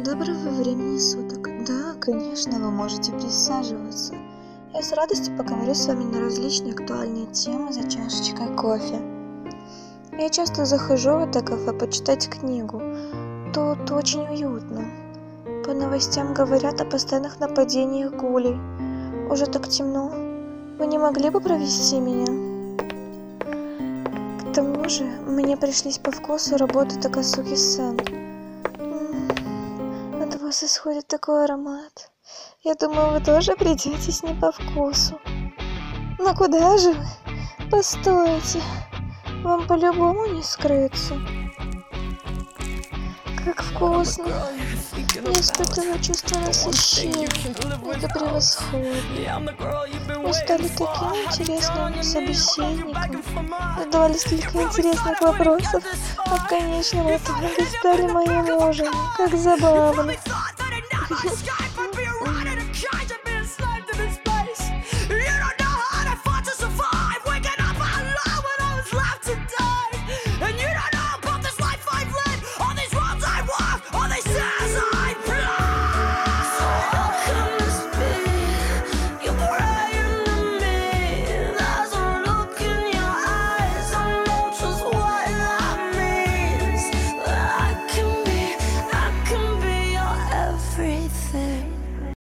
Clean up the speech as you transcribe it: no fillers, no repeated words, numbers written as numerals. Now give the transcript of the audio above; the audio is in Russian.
Доброго времени суток. Да, конечно, вы можете присаживаться. Я с радостью поговорю с вами на различные актуальные темы за чашечкой кофе. Я часто захожу в это кафе почитать книгу. Тут очень уютно. По новостям говорят о постоянных нападениях гулей. Уже так темно. Вы не могли бы провести меня? К тому же, мне пришлись по вкусу работы Такасуки-сан. От вас исходит такой аромат. Я думаю, вы тоже придетесь не по вкусу. Но куда же вы? Постойте. Вам по-любому не скрыться. Как вкусно. Я испытываю чувство насыщения. Это превосходно. Вы стали таким интересным собеседником. Задавали столько интересных вопросов. А в конечном итоге стали моим мужем. Как забавно.